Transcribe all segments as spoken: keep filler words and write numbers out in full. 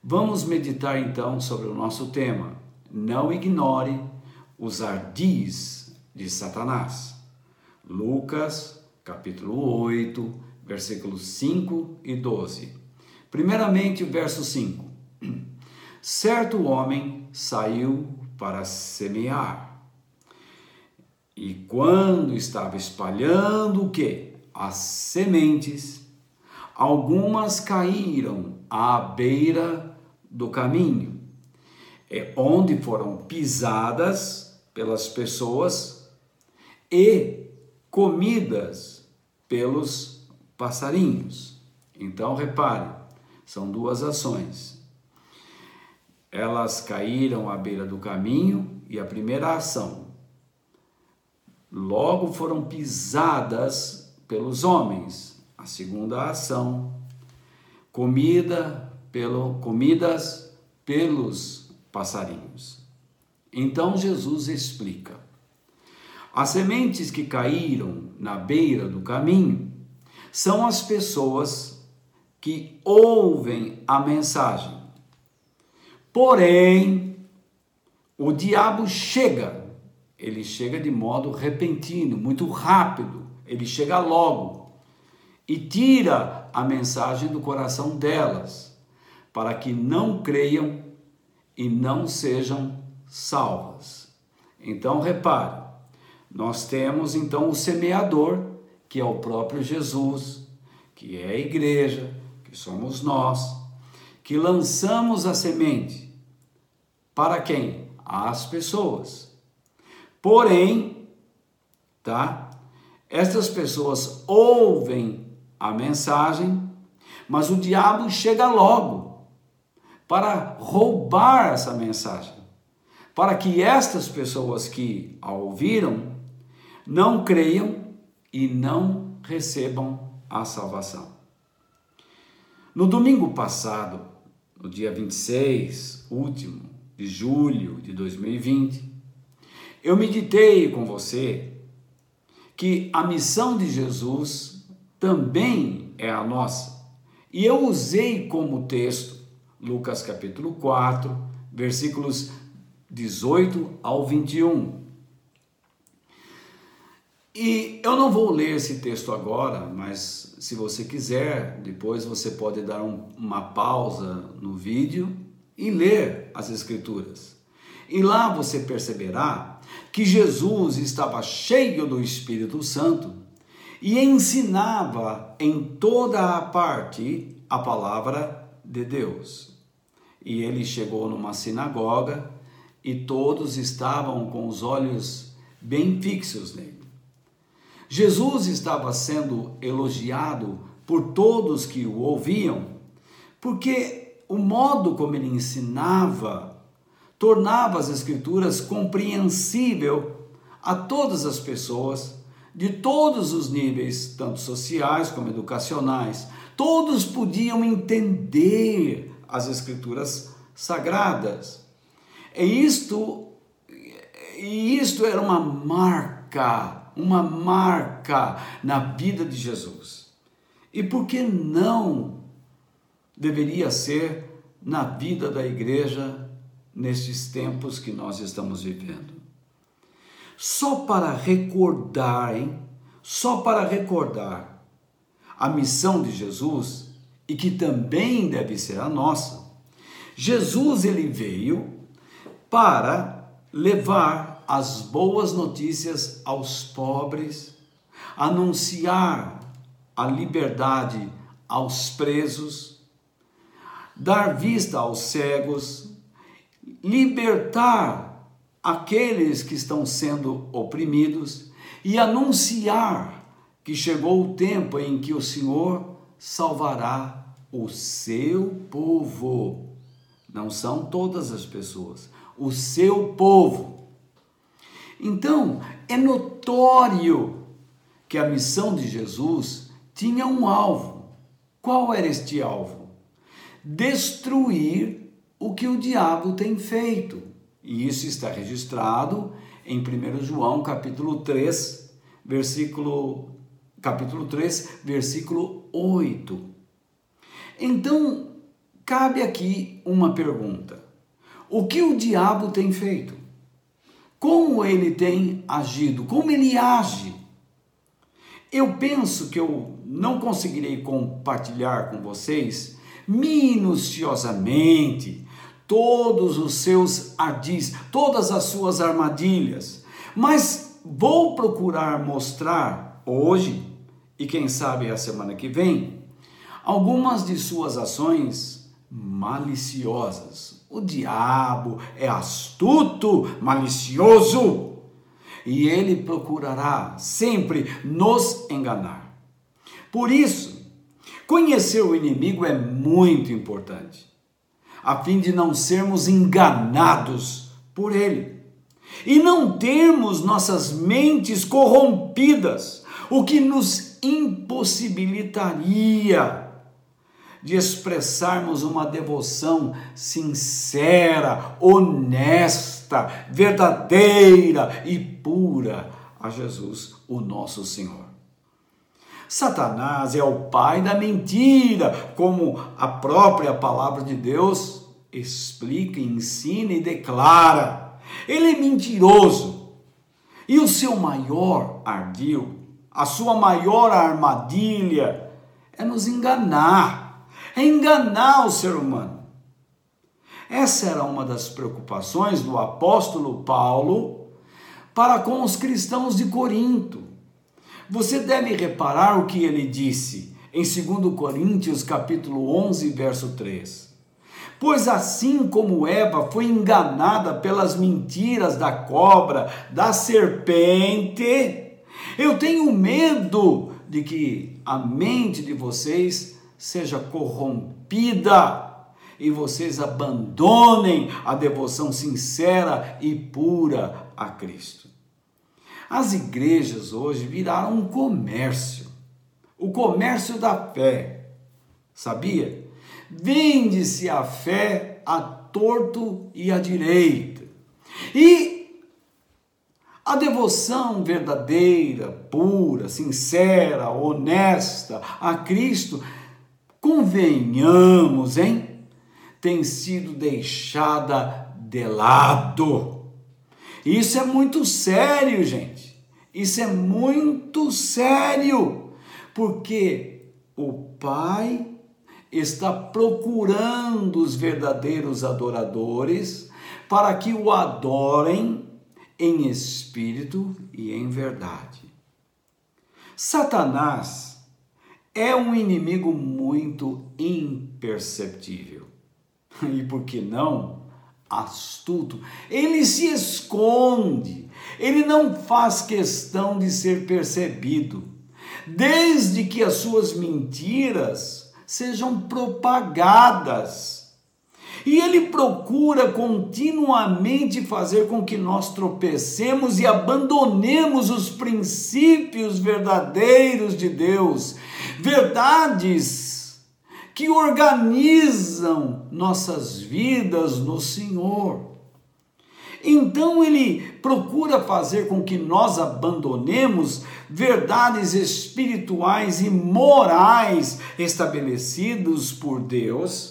Vamos meditar então sobre o nosso tema. Não ignore os ardis de Satanás. Lucas, capítulo oito, versículos cinco e doze. Primeiramente, o verso cinco. Certo homem saiu para semear. E quando estava espalhando o quê? As sementes, algumas caíram à beira do caminho, é onde foram pisadas pelas pessoas e comidas pelos passarinhos. Então, repare, são duas ações. Elas caíram à beira do caminho e a primeira ação, logo foram pisadas pelos homens. A segunda ação, comida pelo, comidas pelos passarinhos. Então Jesus explica. As sementes que caíram na beira do caminho são as pessoas que ouvem a mensagem. Porém, o diabo chega, ele chega de modo repentino, muito rápido, ele chega logo e tira a mensagem do coração delas, para que não creiam e não sejam salvas. Então, repare, nós temos então o semeador, que é o próprio Jesus, que é a igreja, que somos nós, que lançamos a semente. Para quem? As pessoas. Porém, tá? Estas pessoas ouvem a mensagem, mas o diabo chega logo para roubar essa mensagem, para que estas pessoas que a ouviram não creiam e não recebam a salvação. No domingo passado, no dia vinte e seis, último, de julho de dois mil e vinte, eu meditei com você que a missão de Jesus também é a nossa. E eu usei como texto Lucas capítulo quatro, versículos dezoito ao vinte e um. E eu não vou ler esse texto agora, mas se você quiser, depois você pode dar um, uma pausa no vídeo e ler as Escrituras. E lá você perceberá que Jesus estava cheio do Espírito Santo e ensinava em toda a parte a palavra de Deus. E ele chegou numa sinagoga e todos estavam com os olhos bem fixos nele. Jesus estava sendo elogiado por todos que o ouviam, porque o modo como ele ensinava tornava as Escrituras compreensível a todas as pessoas, de todos os níveis, tanto sociais como educacionais. Todos podiam entender as Escrituras sagradas. E isto, e isto era uma marca, uma marca na vida de Jesus. E por que não deveria ser na vida da igreja nestes tempos que nós estamos vivendo? Só para recordar, hein? Só para recordar a missão de Jesus, e que também deve ser a nossa. Jesus, ele veio para levar as boas notícias aos pobres, anunciar a liberdade aos presos, dar vista aos cegos, libertar aqueles que estão sendo oprimidos e anunciar que chegou o tempo em que o Senhor salvará o seu povo. Não são todas as pessoas, o seu povo. Então, é notório que a missão de Jesus tinha um alvo. Qual era este alvo? Destruir o que o diabo tem feito. E isso está registrado em primeiro João, capítulo três, versículo, capítulo três, versículo oito. Então, cabe aqui uma pergunta: o que o diabo tem feito? Como ele tem agido? Como ele age? Eu penso que eu não conseguirei compartilhar com vocês minuciosamente todos os seus ardis, todas as suas armadilhas, mas vou procurar mostrar hoje, e quem sabe a semana que vem, algumas de suas ações maliciosas. O diabo é astuto, malicioso, e ele procurará sempre nos enganar. Por isso, conhecer o inimigo é muito importante, a fim de não sermos enganados por ele e não termos nossas mentes corrompidas, o que nos impossibilitaria de expressarmos uma devoção sincera, honesta, verdadeira e pura a Jesus, o nosso Senhor. Satanás é o pai da mentira, como a própria palavra de Deus explica, ensina e declara. Ele é mentiroso e o seu maior ardil, a sua maior armadilha é nos enganar. É enganar o ser humano. Essa era uma das preocupações do apóstolo Paulo para com os cristãos de Corinto. Você deve reparar o que ele disse em dois Coríntios capítulo onze, verso três. Pois assim como Eva foi enganada pelas mentiras da cobra, da serpente, eu tenho medo de que a mente de vocês seja corrompida e vocês abandonem a devoção sincera e pura a Cristo. As igrejas hoje viraram um comércio, o comércio da fé, sabia? Vende-se a fé a torto e a direita. E a devoção verdadeira, pura, sincera, honesta a Cristo, convenhamos, hein? Tem sido deixada de lado. Isso é muito sério, gente. Isso é muito sério, porque o Pai está procurando os verdadeiros adoradores para que o adorem em espírito e em verdade. Satanás é um inimigo muito imperceptível. E por que não? Astuto. Ele se esconde. Ele não faz questão de ser percebido, desde que as suas mentiras sejam propagadas. E ele procura continuamente fazer com que nós tropecemos e abandonemos os princípios verdadeiros de Deus, verdades que organizam nossas vidas no Senhor. Então ele procura fazer com que nós abandonemos verdades espirituais e morais estabelecidos por Deus,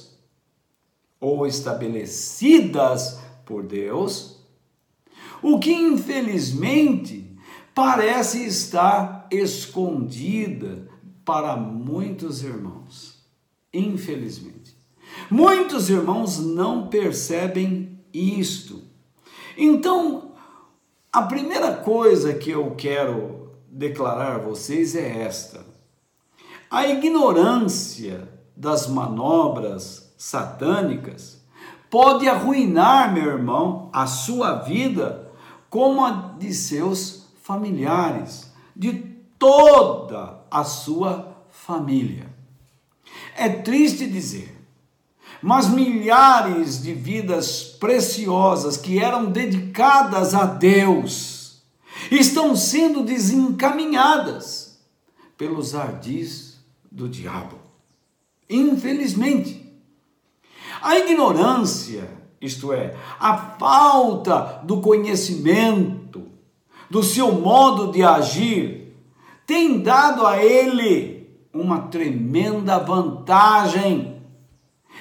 ou estabelecidas por Deus, o que infelizmente parece estar escondida para muitos irmãos. Infelizmente. Muitos irmãos não percebem isto. Então, a primeira coisa que eu quero declarar a vocês é esta: a ignorância das manobras satânicas pode arruinar, meu irmão, a sua vida como a de seus familiares, de toda a sua família. É triste dizer, mas milhares de vidas preciosas que eram dedicadas a Deus estão sendo desencaminhadas pelos ardis do diabo. Infelizmente, a ignorância, isto é, a falta do conhecimento do seu modo de agir, tem dado a ele uma tremenda vantagem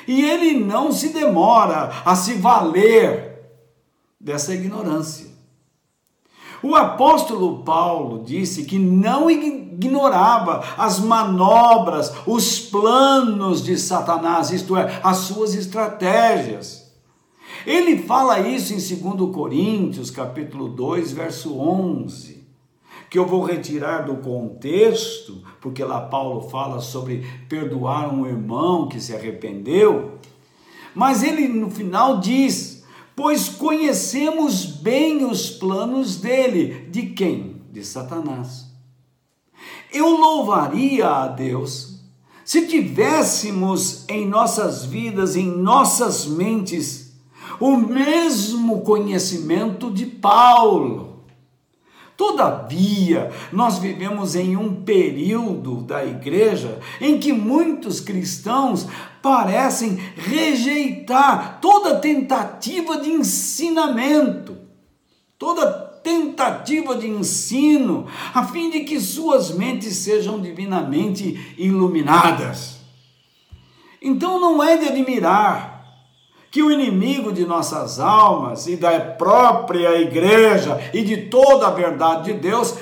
E ele não se demora a se valer dessa ignorância. O apóstolo Paulo disse que não ignorava as manobras, os planos de Satanás, isto é, as suas estratégias. Ele fala isso em segundo Coríntios, capítulo dois, verso onze, que eu vou retirar do contexto, porque lá Paulo fala sobre perdoar um irmão que se arrependeu, mas ele no final diz: pois conhecemos bem os planos dele. De quem? De Satanás. Eu louvaria a Deus se tivéssemos em nossas vidas, em nossas mentes, o mesmo conhecimento de Paulo. Todavia, nós vivemos em um período da igreja em que muitos cristãos parecem rejeitar toda tentativa de ensinamento, toda tentativa de ensino, a fim de que suas mentes sejam divinamente iluminadas. Então não é de admirar que o inimigo de nossas almas e da própria igreja e de toda a verdade de Deus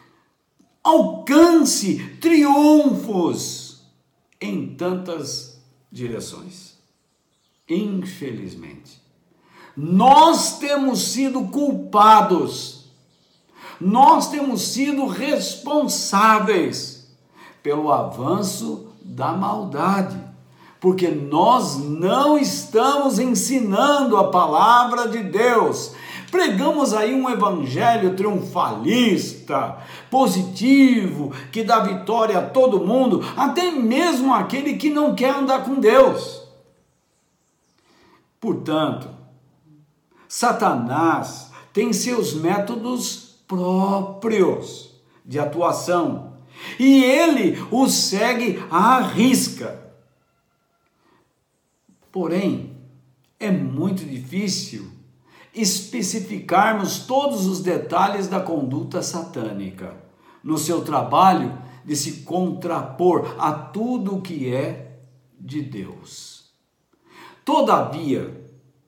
alcance triunfos em tantas direções. Infelizmente, nós temos sido culpados, nós temos sido responsáveis pelo avanço da maldade, porque nós não estamos ensinando a palavra de Deus. Pregamos aí um evangelho triunfalista, positivo, que dá vitória a todo mundo, até mesmo aquele que não quer andar com Deus. Portanto, Satanás tem seus métodos próprios de atuação e ele os segue à risca. Porém, é muito difícil especificarmos todos os detalhes da conduta satânica no seu trabalho de se contrapor a tudo o que é de Deus. Todavia,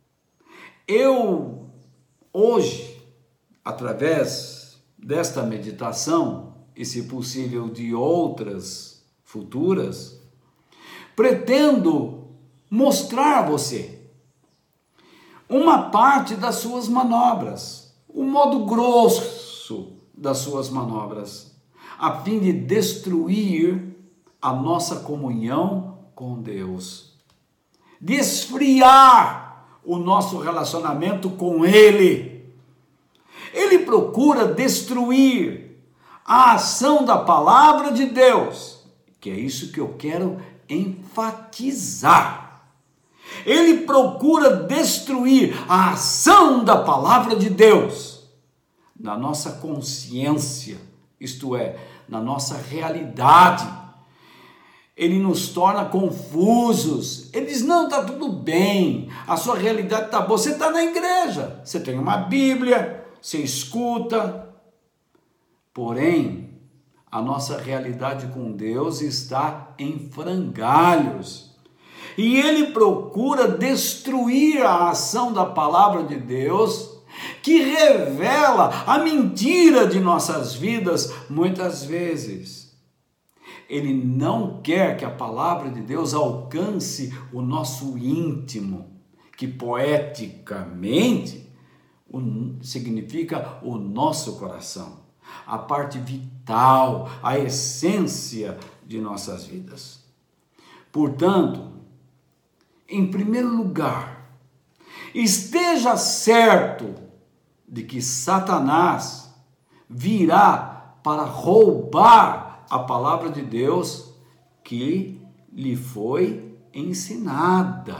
eu hoje, através desta meditação, e se possível de outras futuras, pretendo mostrar a você uma parte das suas manobras, o modo grosso das suas manobras, a fim de destruir a nossa comunhão com Deus, de esfriar o nosso relacionamento com Ele. Ele procura destruir a ação da palavra de Deus, que é isso que eu quero enfatizar. Ele procura destruir a ação da palavra de Deus na nossa consciência, isto é, na nossa realidade. Ele nos torna confusos. Ele diz: não, está tudo bem, a sua realidade está boa, você está na igreja, você tem uma Bíblia, você escuta, porém, a nossa realidade com Deus está em frangalhos. E ele procura destruir a ação da palavra de Deus, que revela a mentira de nossas vidas muitas vezes. Ele não quer que a palavra de Deus alcance o nosso íntimo, que poeticamente significa o nosso coração, a parte vital, a essência de nossas vidas. Portanto, em primeiro lugar, esteja certo de que Satanás virá para roubar a palavra de Deus que lhe foi ensinada.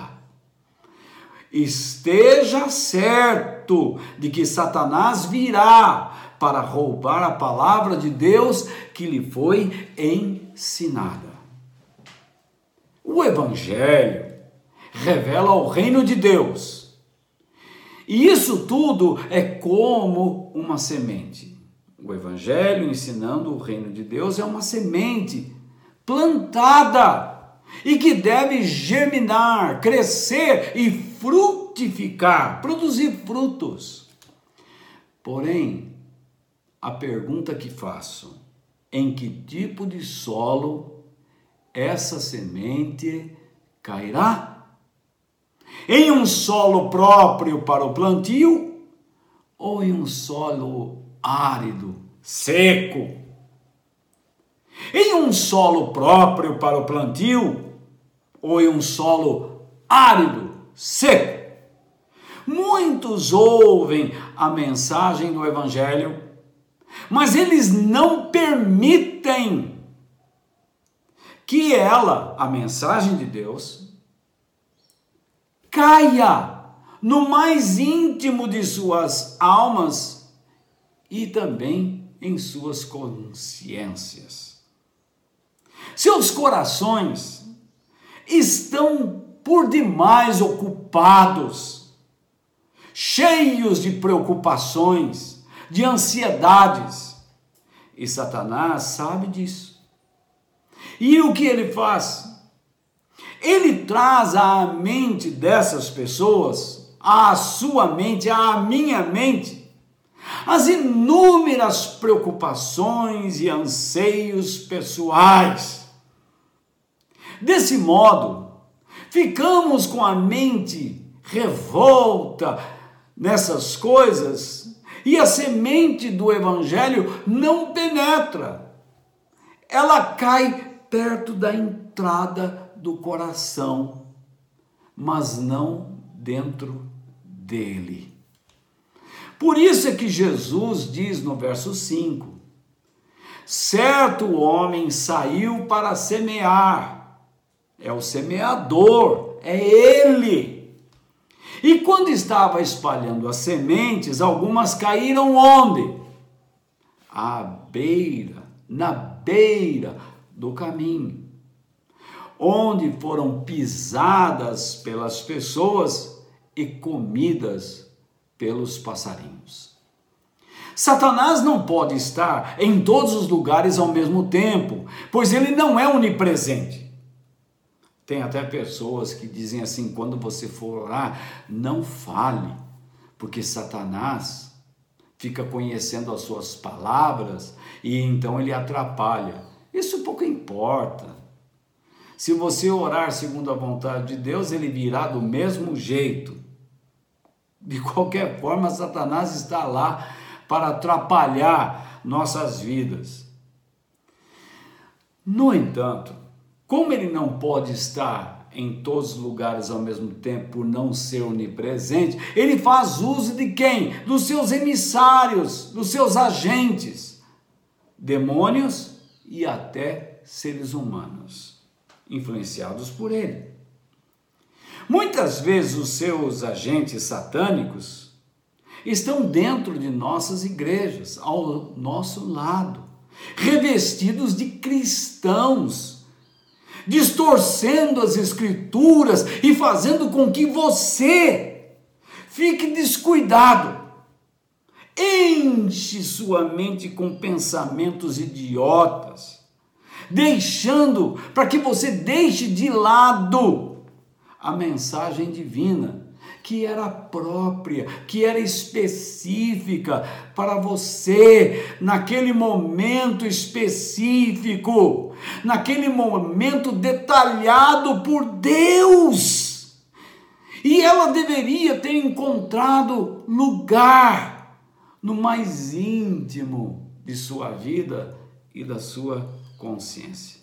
Esteja certo de que Satanás virá para roubar a palavra de Deus que lhe foi ensinada. O Evangelho revela o reino de Deus. E isso tudo é como uma semente. O Evangelho ensinando o reino de Deus é uma semente plantada e que deve germinar, crescer e frutificar, produzir frutos. Porém, a pergunta que faço: em que tipo de solo essa semente cairá? Em um solo próprio para o plantio ou em um solo árido, seco? Em um solo próprio para o plantio ou em um solo árido, seco? Muitos ouvem a mensagem do Evangelho, mas eles não permitem que ela, a mensagem de Deus, caia no mais íntimo de suas almas e também em suas consciências. Seus corações estão por demais ocupados, cheios de preocupações, de ansiedades, e Satanás sabe disso. E o que ele faz? Ele traz à mente dessas pessoas, à sua mente, à minha mente, as inúmeras preocupações e anseios pessoais. Desse modo, ficamos com a mente revolta nessas coisas e a semente do Evangelho não penetra. Ela cai perto da entrada do coração, mas não dentro dele. Por isso é que Jesus diz no verso cinco: certo homem saiu para semear. É o semeador, é ele. E quando estava espalhando as sementes, algumas caíram onde? À beira, na beira do caminho, onde foram pisadas pelas pessoas e comidas pelos passarinhos. Satanás não pode estar em todos os lugares ao mesmo tempo, pois ele não é onipresente. Tem até pessoas que dizem assim: quando você for orar, não fale, porque Satanás fica conhecendo as suas palavras e então ele atrapalha. Isso pouco importa. Se você orar segundo a vontade de Deus, ele virá do mesmo jeito. De qualquer forma, Satanás está lá para atrapalhar nossas vidas. No entanto, como ele não pode estar em todos os lugares ao mesmo tempo por não ser onipresente, ele faz uso de quem? Dos seus emissários, dos seus agentes, demônios e até seres humanos, influenciados por ele. Muitas vezes os seus agentes satânicos estão dentro de nossas igrejas, ao nosso lado, revestidos de cristãos, distorcendo as escrituras e fazendo com que você fique descuidado. Enche sua mente com pensamentos idiotas, deixando para que você deixe de lado a mensagem divina, que era própria, que era específica para você, naquele momento específico, naquele momento detalhado por Deus. E ela deveria ter encontrado lugar no mais íntimo de sua vida e da sua consciência.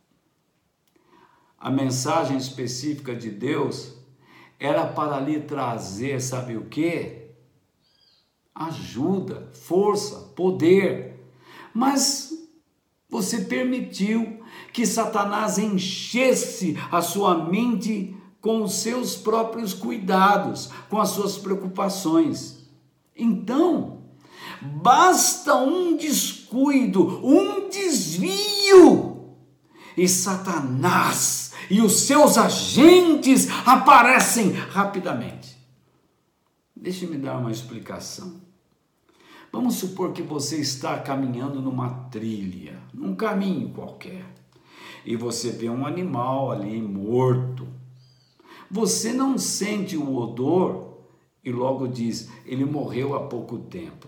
A mensagem específica de Deus era para lhe trazer, sabe o quê? Ajuda, força, poder. Mas você permitiu que Satanás enchesse a sua mente com os seus próprios cuidados, com as suas preocupações. Então, basta um descuido, um desvio, e Satanás e os seus agentes aparecem rapidamente. Deixe-me dar uma explicação. Vamos supor que você está caminhando numa trilha, num caminho qualquer, e você vê um animal ali morto. Você não sente o odor e logo diz, ele morreu há pouco tempo.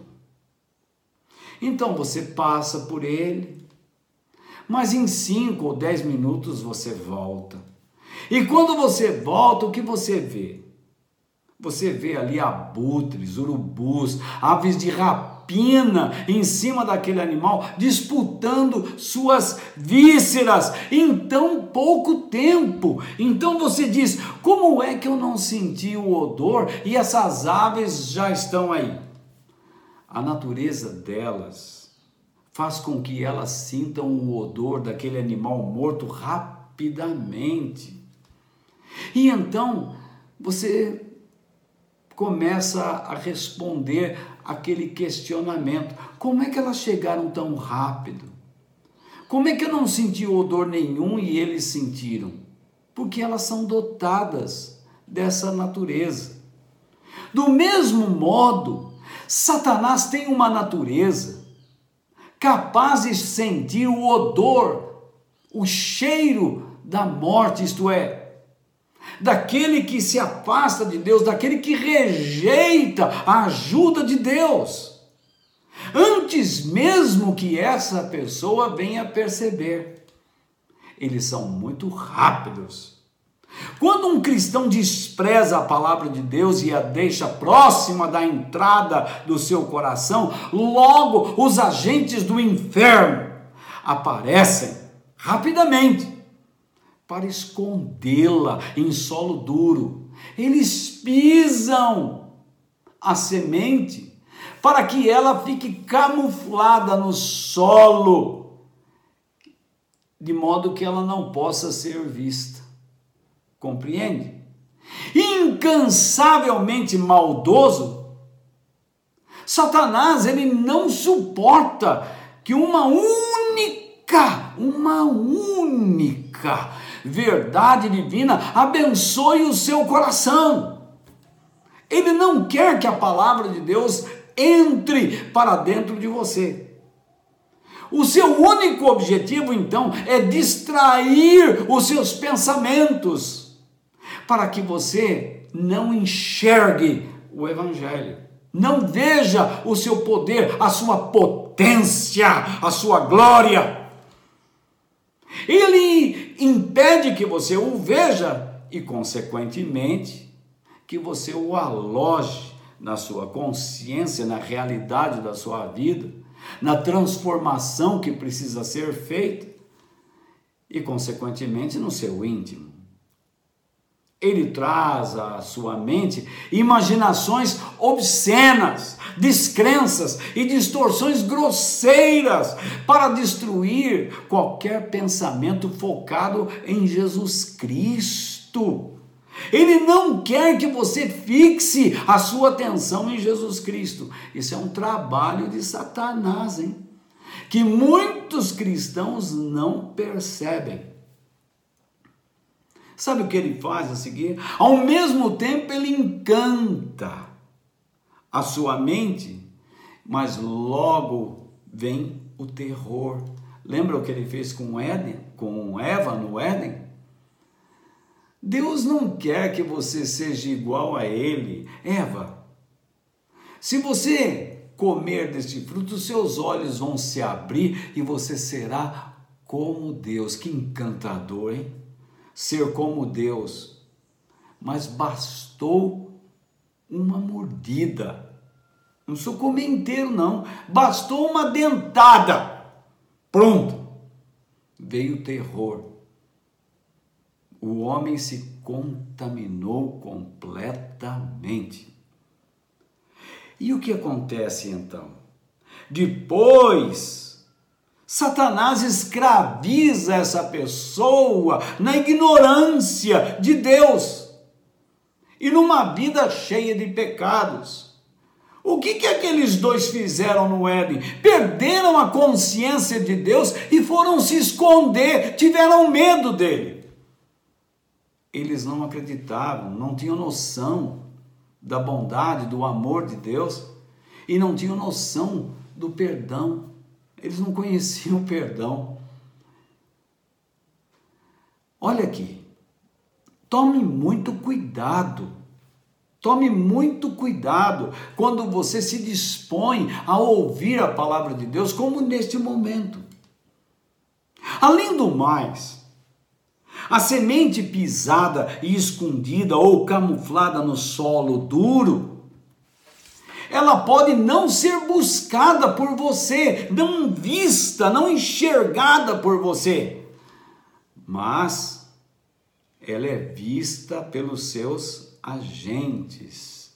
Então você passa por ele, mas em cinco ou dez minutos você volta. E quando você volta, o que você vê? Você vê ali abutres, urubus, aves de rapina em cima daquele animal, disputando suas vísceras em tão pouco tempo. Então você diz, como é que eu não senti o odor e essas aves já estão aí? A natureza delas faz com que elas sintam o odor daquele animal morto rapidamente. E então você começa a responder aquele questionamento. Como é que elas chegaram tão rápido? Como é que eu não senti odor nenhum e eles sentiram? Porque elas são dotadas dessa natureza. Do mesmo modo, Satanás tem uma natureza capaz de sentir o odor, o cheiro da morte, isto é, daquele que se afasta de Deus, daquele que rejeita a ajuda de Deus, antes mesmo que essa pessoa venha perceber. Eles são muito rápidos. Quando um cristão despreza a palavra de Deus e a deixa próxima da entrada do seu coração, logo os agentes do inferno aparecem rapidamente para escondê-la em solo duro. Eles pisam a semente para que ela fique camuflada no solo, de modo que ela não possa ser vista. Compreende? Incansavelmente maldoso, Satanás, ele não suporta que uma única, uma única verdade divina abençoe o seu coração. Ele não quer que a palavra de Deus entre para dentro de você. O seu único objetivo, então, é distrair os seus pensamentos para que você não enxergue o Evangelho, não veja o seu poder, a sua potência, a sua glória. Ele impede que você o veja e, consequentemente, que você o aloje na sua consciência, na realidade da sua vida, na transformação que precisa ser feita e, consequentemente, no seu íntimo. Ele traz à sua mente imaginações obscenas, descrenças e distorções grosseiras para destruir qualquer pensamento focado em Jesus Cristo. Ele não quer que você fixe a sua atenção em Jesus Cristo. Isso é um trabalho de Satanás, hein? Que muitos cristãos não percebem. Sabe o que ele faz a seguir? Ao mesmo tempo ele encanta a sua mente, mas logo vem o terror. Lembra o que ele fez com Éden, com Eva no Éden? Deus não quer que você seja igual a ele. Eva, se você comer deste fruto, seus olhos vão se abrir e você será como Deus. Que encantador, hein? Ser como Deus. Mas bastou uma mordida. Não sou comer inteiro, não. Bastou uma dentada. Pronto. Veio o terror. O homem se contaminou completamente. E o que acontece então? Depois, Satanás escraviza essa pessoa na ignorância de Deus e numa vida cheia de pecados. O que que aqueles dois fizeram no Éden? Perderam a consciência de Deus e foram se esconder, tiveram medo dele. Eles não acreditavam, não tinham noção da bondade, do amor de Deus e não tinham noção do perdão. Eles não conheciam o perdão. Olha aqui, tome muito cuidado, tome muito cuidado quando você se dispõe a ouvir a palavra de Deus, como neste momento. Além do mais, a semente pisada e escondida ou camuflada no solo duro, ela pode não ser buscada por você, não vista, não enxergada por você, mas ela é vista pelos seus agentes,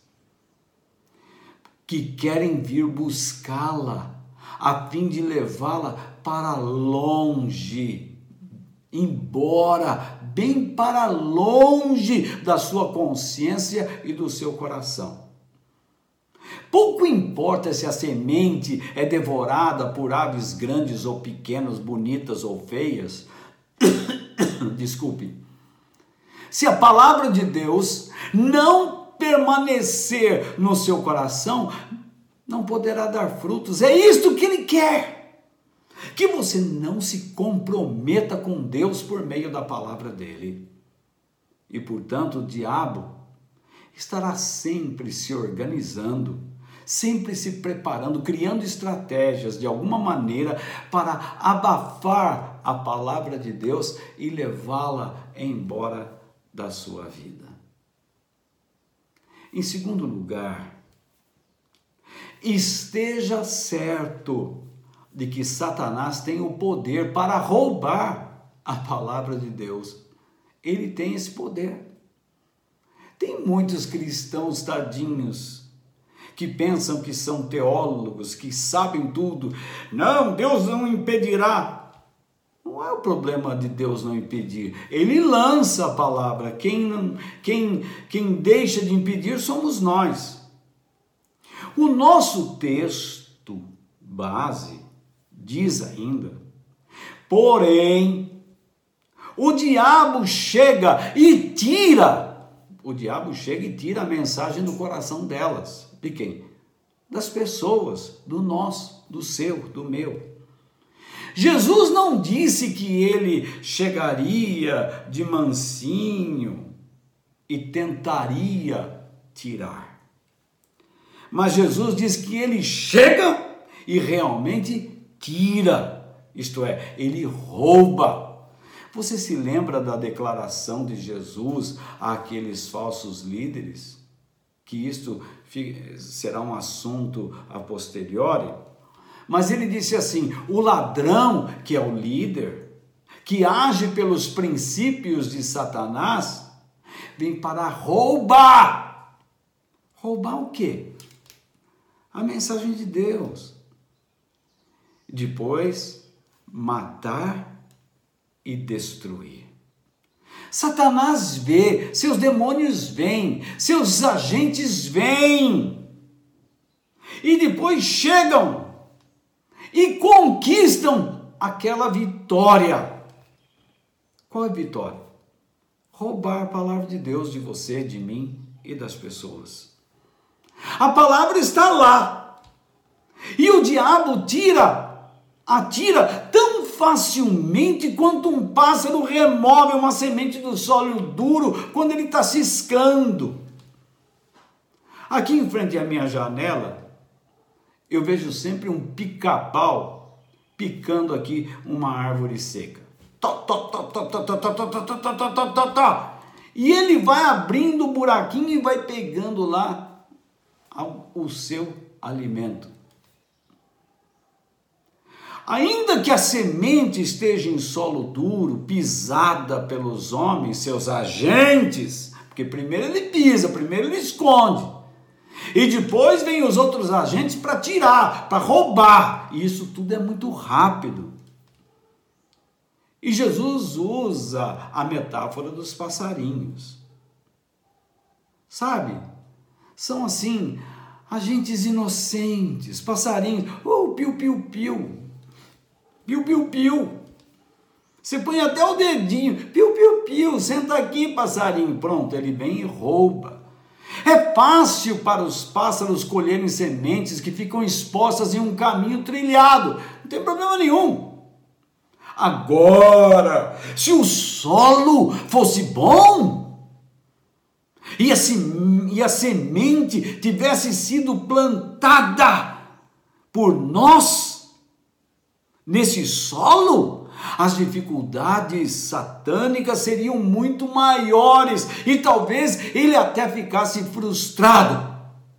que querem vir buscá-la, a fim de levá-la para longe, embora, bem para longe da sua consciência e do seu coração. Pouco importa se a semente é devorada por aves grandes ou pequenas, bonitas ou feias. Desculpe. Se a palavra de Deus não permanecer no seu coração, não poderá dar frutos. É isto que Ele quer. Que você não se comprometa com Deus por meio da palavra dele. E, portanto, o diabo estará sempre se organizando, sempre se preparando, criando estratégias de alguma maneira para abafar a palavra de Deus e levá-la embora da sua vida. Em segundo lugar, esteja certo de que Satanás tem o poder para roubar a palavra de Deus. Ele tem esse poder. Tem muitos cristãos tadinhos que pensam que são teólogos, que sabem tudo. Não, Deus não impedirá. Não é o problema de Deus não impedir. Ele lança a palavra. Quem, não, quem, quem deixa de impedir somos nós. O nosso texto base diz ainda: porém, o diabo chega e tira, o diabo chega e tira a mensagem do coração delas. De quem? Das pessoas, do nosso, do seu, do meu. Jesus não disse que ele chegaria de mansinho e tentaria tirar. Mas Jesus diz que ele chega e realmente tira, isto é, ele rouba. Você se lembra da declaração de Jesus àqueles falsos líderes? Que isto será um assunto a posteriori. Mas ele disse assim: o ladrão, que é o líder, que age pelos princípios de Satanás, vem para roubar. Roubar o quê? A mensagem de Deus. Depois, matar e destruir. Satanás vê, seus demônios vêm, seus agentes vêm. E depois chegam e conquistam aquela vitória. Qual é a vitória? Roubar a palavra de Deus de você, de mim e das pessoas. A palavra está lá. E o diabo tira, atira tão facilmente quanto um pássaro remove uma semente do solo duro quando ele está ciscando. Aqui em frente à minha janela, eu vejo sempre um pica-pau picando aqui uma árvore seca. E ele vai abrindo o buraquinho e vai pegando lá o seu alimento. Ainda que a semente esteja em solo duro, pisada pelos homens, seus agentes, porque primeiro ele pisa, primeiro ele esconde. E depois vem os outros agentes para tirar, para roubar. E isso tudo é muito rápido. E Jesus usa a metáfora dos passarinhos. Sabe? São assim, agentes inocentes, passarinhos. Oh, piu, piu, piu. Piu, piu, piu. Você põe até o dedinho. Piu, piu, piu. Senta aqui, passarinho. Pronto, ele vem e rouba. É fácil para os pássaros colherem sementes que ficam expostas em um caminho trilhado. Não tem problema nenhum. Agora, se o solo fosse bom, e a, sem, e a semente tivesse sido plantada por nós, nesse solo, as dificuldades satânicas seriam muito maiores e talvez ele até ficasse frustrado.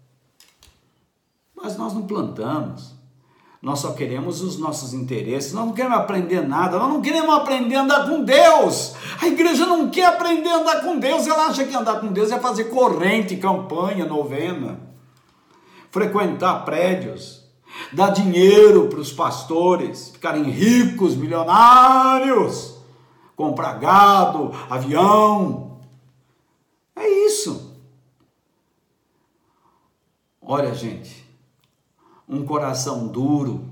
Mas nós não plantamos, nós só queremos os nossos interesses, nós não queremos aprender nada, nós não queremos aprender a andar com Deus. A igreja não quer aprender a andar com Deus, ela acha que andar com Deus é fazer corrente, campanha, novena, frequentar prédios, dar dinheiro para os pastores, ficarem ricos, milionários, comprar gado, avião. É isso. Olha, gente, um coração duro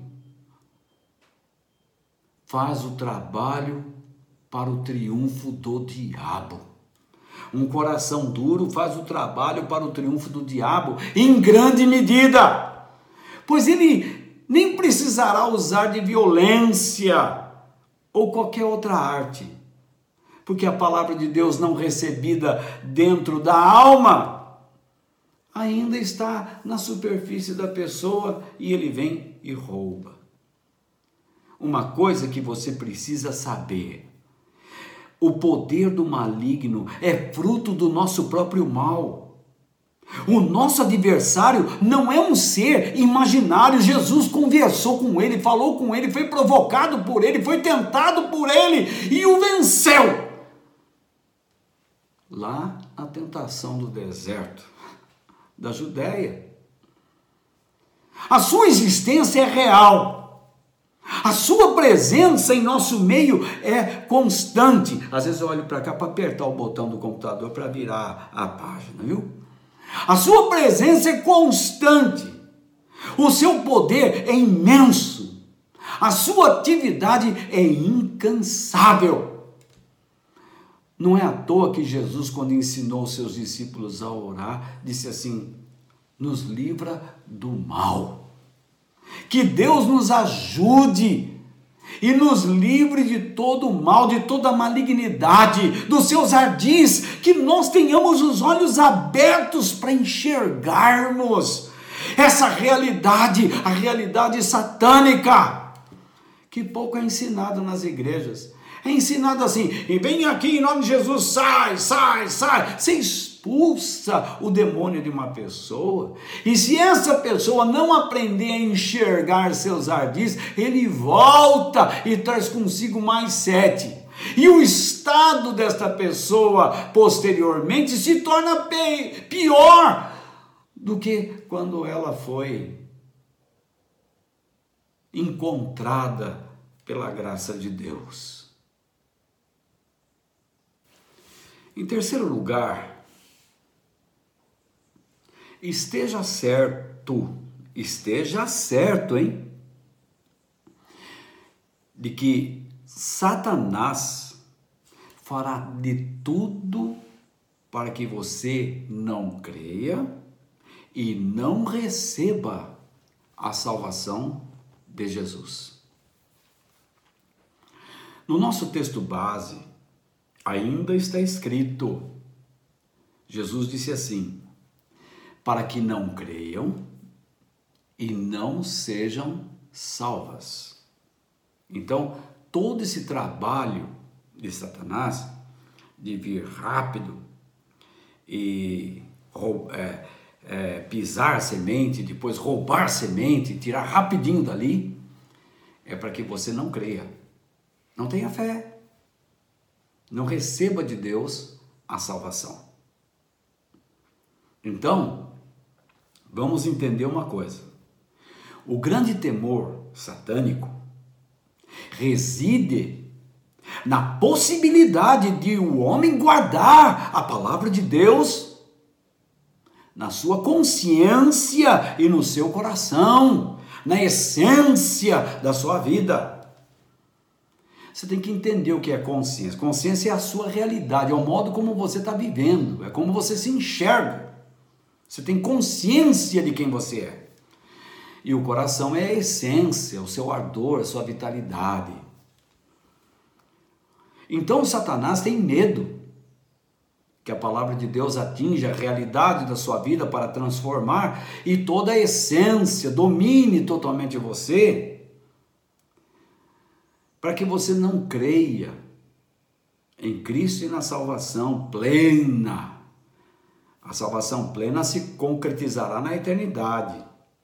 faz o trabalho para o triunfo do diabo. Um coração duro faz o trabalho para o triunfo do diabo em grande medida. Pois ele nem precisará usar de violência ou qualquer outra arte, porque a palavra de Deus não recebida dentro da alma ainda está na superfície da pessoa e ele vem e rouba. Uma coisa que você precisa saber: o poder do maligno é fruto do nosso próprio mal. O nosso adversário não é um ser imaginário. Jesus conversou com ele, falou com ele, foi provocado por ele, foi tentado por ele e o venceu. Lá na tentação do deserto da Judéia. A sua existência é real. A sua presença em nosso meio é constante. Às vezes eu olho para cá para apertar o botão do computador para virar a página, viu? A sua presença é constante, o seu poder é imenso, a sua atividade é incansável. Não é à toa que Jesus, quando ensinou os seus discípulos a orar, disse assim: nos livra do mal. Que Deus nos ajude e nos livre de todo o mal, de toda a malignidade, dos seus ardis, que nós tenhamos os olhos abertos para enxergarmos essa realidade, a realidade satânica, que pouco é ensinado nas igrejas. É ensinado assim: e vem aqui em nome de Jesus, sai, sai, sai. Você expulsa o demônio de uma pessoa, e se essa pessoa não aprender a enxergar seus ardis, ele volta e traz consigo mais sete. E o estado desta pessoa posteriormente se torna pior do que quando ela foi encontrada pela graça de Deus. Em terceiro lugar, esteja certo, esteja certo, hein? De que Satanás fará de tudo para que você não creia e não receba a salvação de Jesus. No nosso texto base, ainda está escrito, Jesus disse assim: para que não creiam e não sejam salvas. Então, todo esse trabalho de Satanás, de vir rápido e é, é, pisar semente, depois roubar semente, tirar rapidinho dali, é para que você não creia, não tenha fé, não receba de Deus a salvação. Então, vamos entender uma coisa: o grande temor satânico reside na possibilidade de o homem guardar a palavra de Deus na sua consciência e no seu coração, na essência da sua vida. Você tem que entender o que é consciência. Consciência é a sua realidade, é o modo como você está vivendo, é como você se enxerga. Você tem consciência de quem você é. E o coração é a essência, o seu ardor, a sua vitalidade. Então Satanás tem medo que a palavra de Deus atinja a realidade da sua vida para transformar e toda a essência domine totalmente você, para que você não creia em Cristo e na salvação plena. A salvação plena se concretizará na eternidade.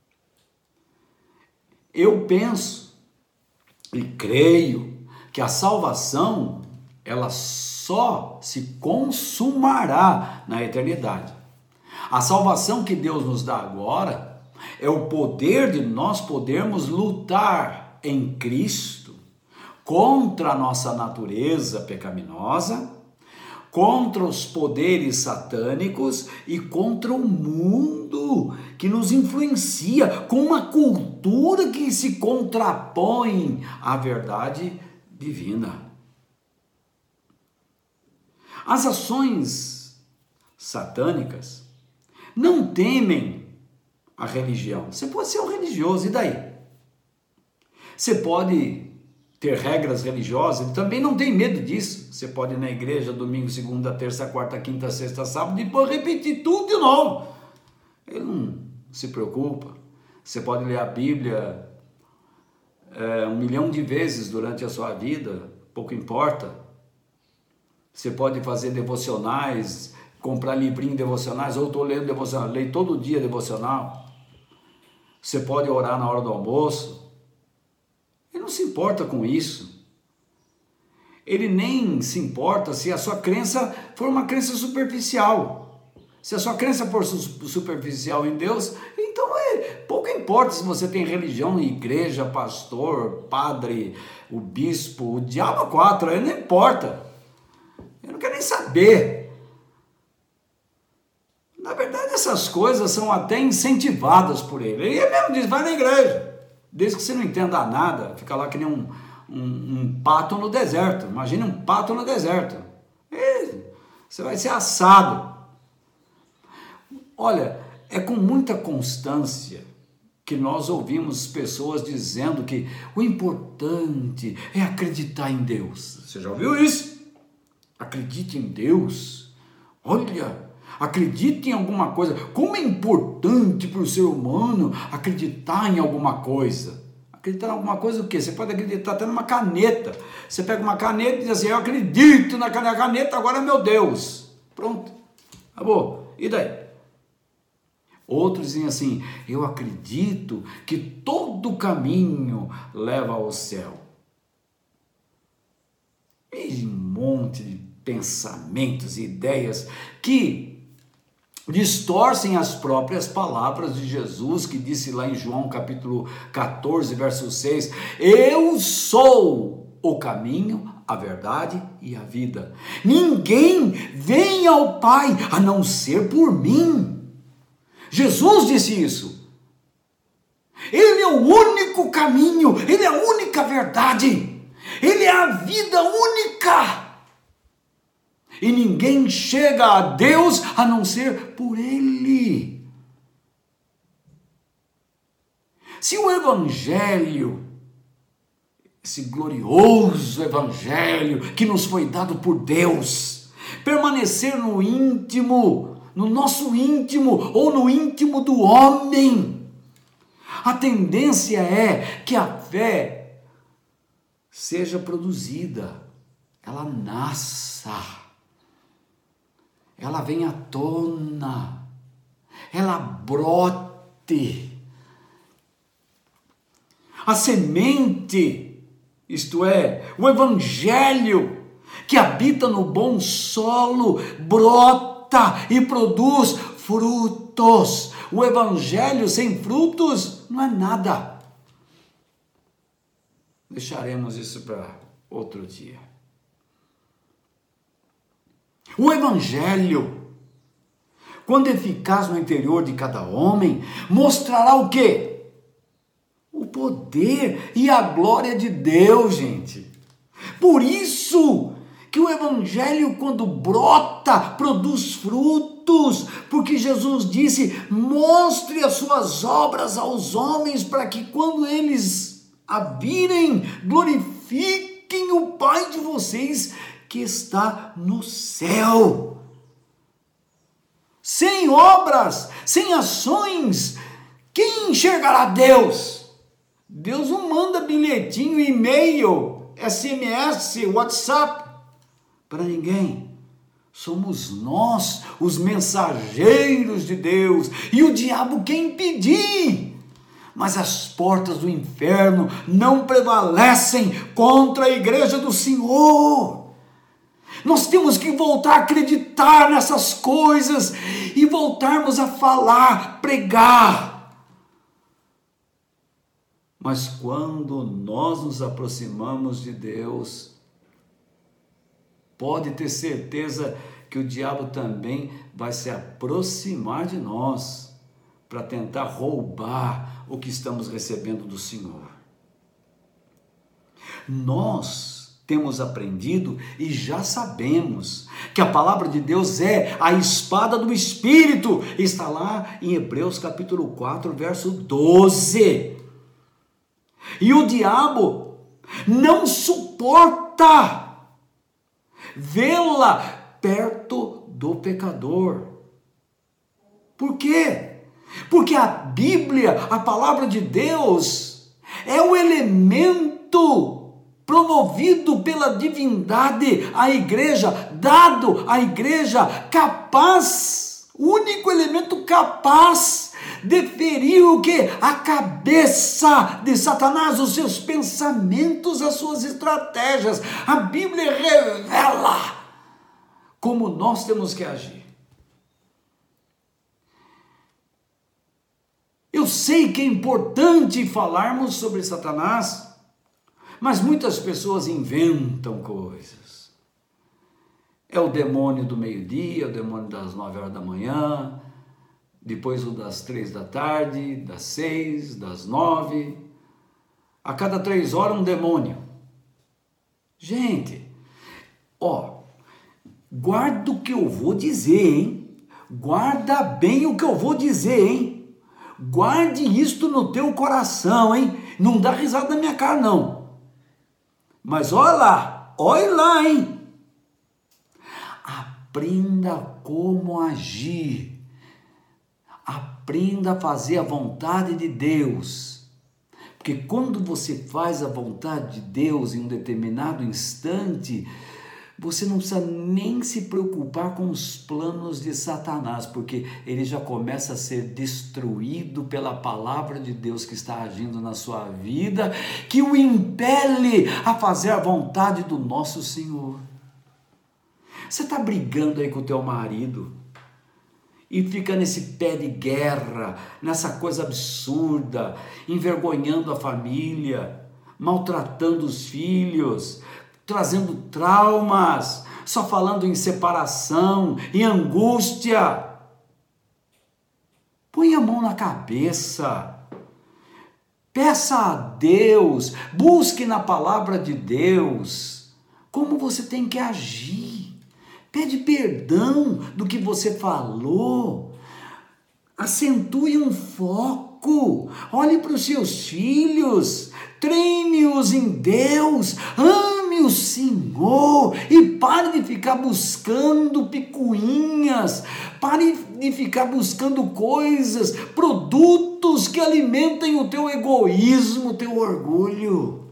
Eu penso e creio que a salvação, ela só se consumará na eternidade. A salvação que Deus nos dá agora é o poder de nós podermos lutar em Cristo contra a nossa natureza pecaminosa, contra os poderes satânicos e contra o mundo que nos influencia, com uma cultura que se contrapõe à verdade divina. As ações satânicas não temem a religião. Você pode ser um religioso, e daí? Você pode ter regras religiosas, ele também não tem medo disso. Você pode ir na igreja domingo, segunda, terça, quarta, quinta, sexta, sábado e depois repetir tudo de novo. Ele não se preocupa. Você pode ler a Bíblia é, um milhão de vezes durante a sua vida, pouco importa. Você pode fazer devocionais, comprar livrinho devocionais, ou estou lendo devocional, leio todo dia devocional. Você pode orar na hora do almoço. Ele não se importa com isso. Ele nem se importa se a sua crença for uma crença superficial. Se a sua crença for superficial em Deus, então é, pouco importa se você tem religião, igreja, pastor, padre, o bispo, o diabo quatro, ele não importa. Ele não quer nem saber. Na verdade, essas coisas são até incentivadas por ele. Ele mesmo diz, vai na igreja. Desde que você não entenda nada, fica lá que nem um, um, um pato no deserto. Imagine um pato no deserto. E você vai ser assado. Olha, é com muita constância que nós ouvimos pessoas dizendo que o importante é acreditar em Deus. Você já ouviu isso? Acredite em Deus. Olha, acredite em alguma coisa. Como é importante para o ser humano acreditar em alguma coisa. Acreditar em alguma coisa o quê? Você pode acreditar até numa caneta. Você pega uma caneta e diz assim, eu acredito na caneta, agora é meu Deus. Pronto, acabou. E daí? Outros dizem assim, eu acredito que todo caminho leva ao céu. E um monte de pensamentos e ideias que distorcem as próprias palavras de Jesus, que disse lá em João capítulo catorze, verso seis, eu sou o caminho, a verdade e a vida. Ninguém vem ao Pai a não ser por mim. Jesus disse isso. Ele é o único caminho, ele é a única verdade, ele é a vida única. E ninguém chega a Deus a não ser por Ele. Se o Evangelho, esse glorioso Evangelho que nos foi dado por Deus, permanecer no íntimo, no nosso íntimo ou no íntimo do homem, a tendência é que a fé seja produzida, ela nasça. Ela vem à tona, ela brote. A semente, isto é, o Evangelho que habita no bom solo, brota e produz frutos. O Evangelho sem frutos não é nada. Deixaremos isso para outro dia. O Evangelho, quando eficaz no interior de cada homem, mostrará o quê? O poder e a glória de Deus, gente. Por isso que o Evangelho, quando brota, produz frutos, porque Jesus disse, mostre as suas obras aos homens, para que quando eles a virem, glorifiquem o Pai de vocês que está no céu. Sem obras, sem ações, quem enxergará Deus? Deus não manda bilhetinho, e-mail, S M S, WhatsApp para ninguém. Somos nós os mensageiros de Deus, e o diabo quer impedir. Mas as portas do inferno não prevalecem contra a igreja do Senhor. Nós temos que voltar a acreditar nessas coisas e voltarmos a falar, pregar. Mas quando nós nos aproximamos de Deus, pode ter certeza que o diabo também vai se aproximar de nós para tentar roubar o que estamos recebendo do Senhor. Nós temos aprendido e já sabemos que a palavra de Deus é a espada do Espírito. Está lá em Hebreus capítulo quatro, verso doze. E o diabo não suporta vê-la perto do pecador. Por quê? Porque a Bíblia, a palavra de Deus, é o elemento promovido pela divindade à igreja, dado à igreja, capaz, o único elemento capaz de ferir o quê? A cabeça de Satanás, os seus pensamentos, as suas estratégias. A Bíblia revela como nós temos que agir. Eu sei que é importante falarmos sobre Satanás, mas muitas pessoas inventam coisas. É o demônio do meio-dia, o demônio das nove horas da manhã, depois o das três da tarde, das seis, das nove. A cada três horas um demônio. Gente, ó, guarda o que eu vou dizer, hein? Guarda bem o que eu vou dizer, hein? Guarde isto no teu coração, hein? Não dá risada na minha cara, não. Mas olha lá, olha lá, hein? Aprenda como agir. Aprenda a fazer a vontade de Deus. Porque quando você faz a vontade de Deus em um determinado instante, você não precisa nem se preocupar com os planos de Satanás, porque ele já começa a ser destruído pela palavra de Deus que está agindo na sua vida, que o impele a fazer a vontade do nosso Senhor. Você está brigando aí com o teu marido e fica nesse pé de guerra, nessa coisa absurda, envergonhando a família, maltratando os filhos, trazendo traumas, só falando em separação, em angústia. Põe a mão na cabeça, peça a Deus, busque na palavra de Deus como você tem que agir. Pede perdão do que você falou, acentue um foco, olhe para os seus filhos, treine-os em Deus, ame o Senhor e pare de ficar buscando picuinhas, pare de ficar buscando coisas, produtos que alimentem o teu egoísmo, o teu orgulho.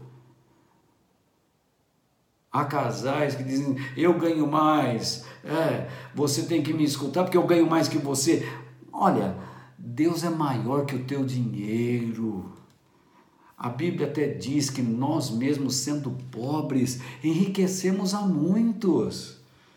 Há casais que dizem, eu ganho mais, é, você tem que me escutar porque eu ganho mais que você. Olha, Deus é maior que o teu dinheiro. A Bíblia até diz que nós mesmos sendo pobres, enriquecemos a muitos.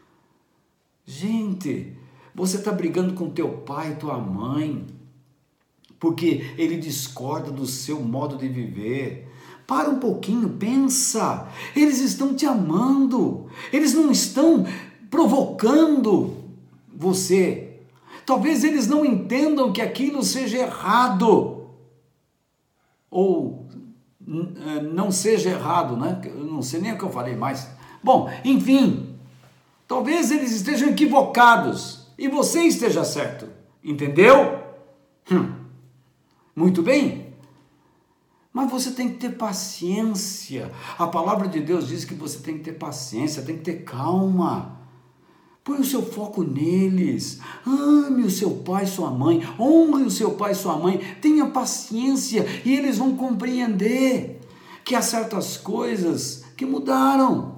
Gente, você está brigando com teu pai e tua mãe, porque ele discorda do seu modo de viver. Para um pouquinho, pensa, eles estão te amando, eles não estão provocando você. Talvez eles não entendam que aquilo seja errado, ou não seja errado, né? Eu não sei nem o que eu falei mais. Bom, enfim, talvez eles estejam equivocados e você esteja certo, entendeu? Hum. Muito bem. Mas você tem que ter paciência. A palavra de Deus diz que você tem que ter paciência, tem que ter calma. Põe o seu foco neles. Ame o seu pai e sua mãe. Honre o seu pai e sua mãe. Tenha paciência e eles vão compreender que há certas coisas que mudaram.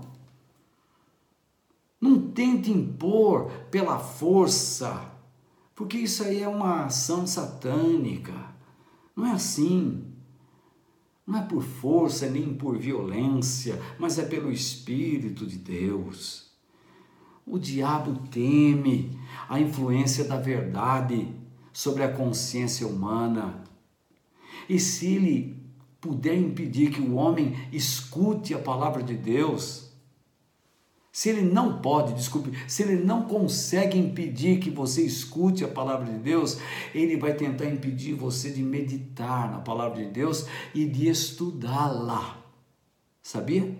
Não tente impor pela força, porque isso aí é uma ação satânica. Não é assim. Não é por força nem por violência, mas é pelo Espírito de Deus. O diabo teme a influência da verdade sobre a consciência humana. E se ele puder impedir que o homem escute a palavra de Deus, se ele não pode, desculpe, se ele não consegue impedir que você escute a palavra de Deus, ele vai tentar impedir você de meditar na palavra de Deus e de estudá-la. Sabia?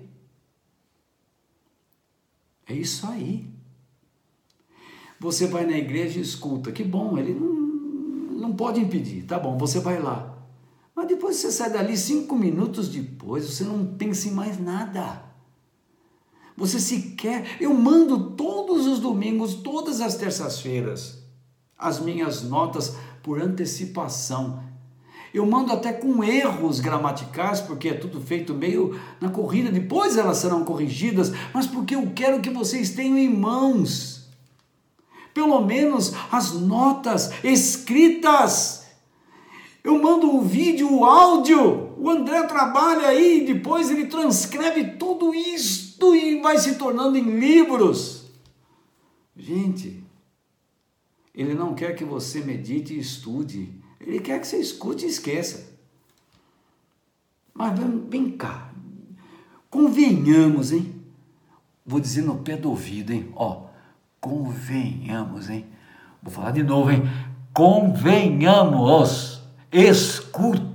É isso aí. Você vai na igreja e escuta, que bom, ele não, não pode impedir, tá bom, você vai lá. Mas depois você sai dali, cinco minutos depois, você não pensa em mais nada. Você sequer... Eu mando todos os domingos, todas as terças-feiras, as minhas notas por antecipação. Eu mando até com erros gramaticais, porque é tudo feito meio na corrida. Depois elas serão corrigidas, mas porque eu quero que vocês tenham em mãos pelo menos as notas escritas. Eu mando o vídeo, o áudio. O André trabalha aí, depois ele transcreve tudo isto e vai se tornando em livros. Gente, ele não quer que você medite e estude. Ele quer que você escute e esqueça. Mas vem, vem cá. Convenhamos, hein? Vou dizer no pé do ouvido, hein? Ó, convenhamos, hein? Vou falar de novo, hein? Convenhamos. Escute.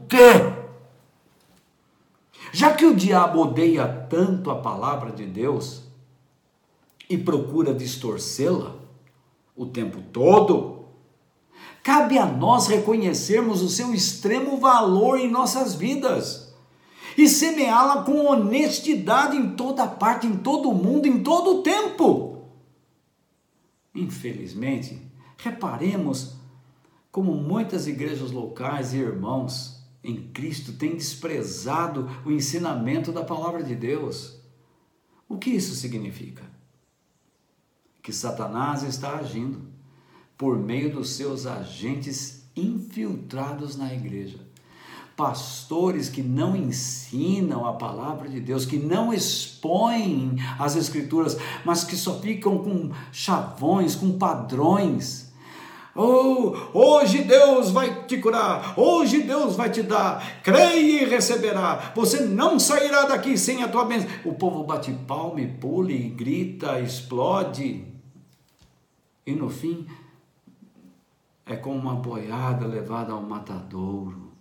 Já que o diabo odeia tanto a palavra de Deus e procura distorcê-la o tempo todo, cabe a nós reconhecermos o seu extremo valor em nossas vidas e semeá-la com honestidade em toda parte, em todo o mundo, em todo o tempo. Infelizmente, reparemos como muitas igrejas locais e irmãos em Cristo têm desprezado o ensinamento da palavra de Deus. O que isso significa? Que Satanás está agindo por meio dos seus agentes infiltrados na igreja. Pastores que não ensinam a palavra de Deus, que não expõem as Escrituras, mas que só ficam com chavões, com padrões. Oh, hoje Deus vai te curar, hoje Deus vai te dar, creia e receberá, você não sairá daqui sem a tua bênção. O povo bate palma e pula e grita, explode, e no fim é como uma boiada levada ao matadouro.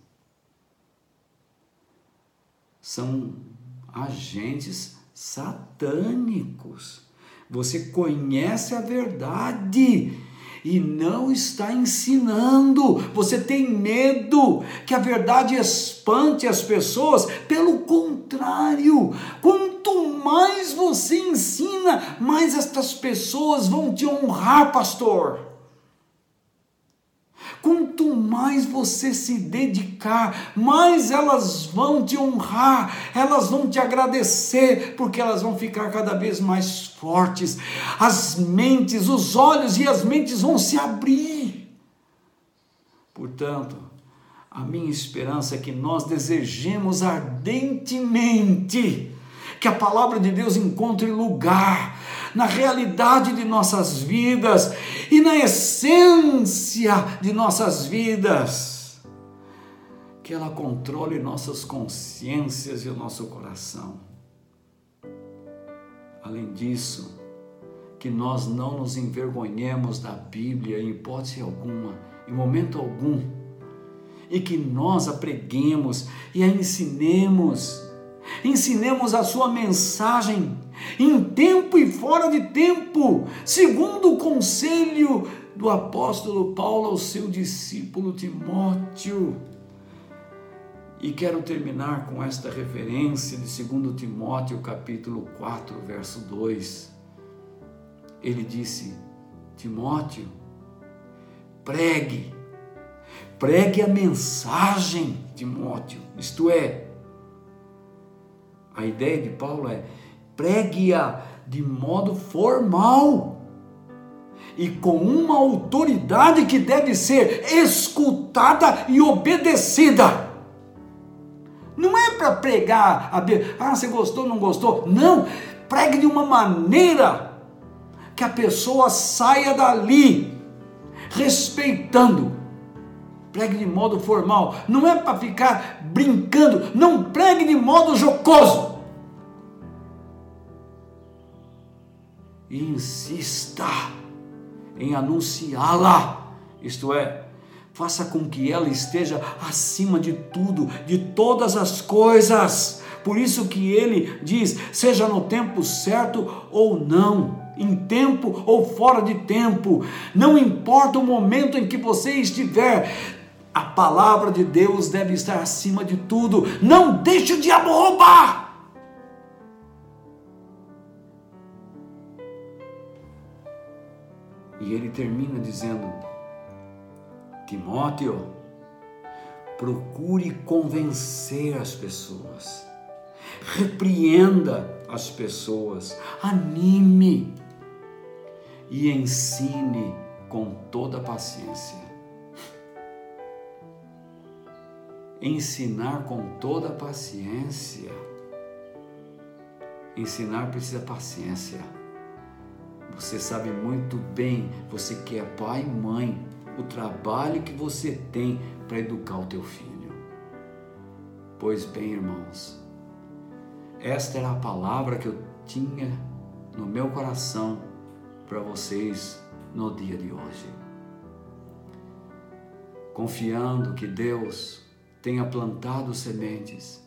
São agentes satânicos. Você conhece a verdade e não está ensinando. Você tem medo que a verdade espante as pessoas. Pelo contrário, quanto mais você ensina, mais estas pessoas vão te honrar, pastor. Quanto mais você se dedicar, mais elas vão te honrar, elas vão te agradecer, porque elas vão ficar cada vez mais fortes. As mentes, os olhos e as mentes vão se abrir. Portanto, a minha esperança é que nós desejemos ardentemente que a palavra de Deus encontre lugar na realidade de nossas vidas e na essência de nossas vidas, que ela controle nossas consciências e o nosso coração. Além disso, que nós não nos envergonhemos da Bíblia em hipótese alguma, em momento algum, e que nós a preguemos e a ensinemos, ensinemos a sua mensagem em tempo e fora de tempo, segundo o conselho do apóstolo Paulo ao seu discípulo Timóteo. E quero terminar com esta referência de segundo Timóteo, capítulo quatro, verso dois. Ele disse: Timóteo, pregue, pregue a mensagem, Timóteo. Isto é, a ideia de Paulo é: pregue-a de modo formal e com uma autoridade que deve ser escutada e obedecida. Não é para pregar, a, ah, você gostou, não gostou? Não, pregue de uma maneira que a pessoa saia dali respeitando. Pregue de modo formal, não é para ficar brincando, não pregue de modo jocoso. E insista em anunciá-la, isto é, faça com que ela esteja acima de tudo, de todas as coisas. Por isso que ele diz, seja no tempo certo ou não, em tempo ou fora de tempo, não importa o momento em que você estiver, a palavra de Deus deve estar acima de tudo. Não deixe o diabo roubar. E ele termina dizendo: Timóteo, procure convencer as pessoas, repreenda as pessoas, anime e ensine com toda paciência. Ensinar com toda paciência. Ensinar precisa paciência. Você sabe muito bem, você que é pai e mãe, o trabalho que você tem para educar o teu filho. Pois bem, irmãos, esta era a palavra que eu tinha no meu coração para vocês no dia de hoje. Confiando que Deus tenha plantado sementes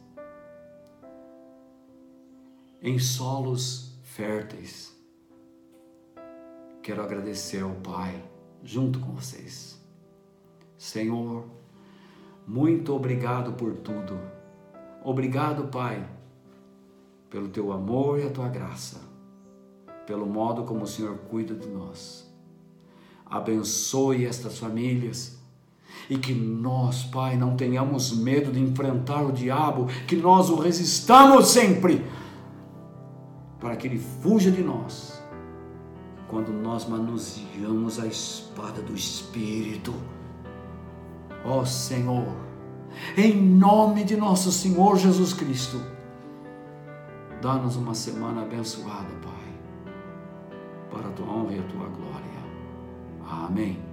em solos férteis, quero agradecer ao Pai junto com vocês. Senhor, muito obrigado por tudo. Obrigado, Pai, pelo teu amor e a tua graça, pelo modo como o Senhor cuida de nós. Abençoe estas famílias e que nós, Pai, não tenhamos medo de enfrentar o diabo, que nós o resistamos sempre, para que ele fuja de nós, quando nós manuseamos a espada do Espírito. Ó Senhor, em nome de nosso Senhor Jesus Cristo, dá-nos uma semana abençoada, Pai, para a tua honra e a tua glória. Amém.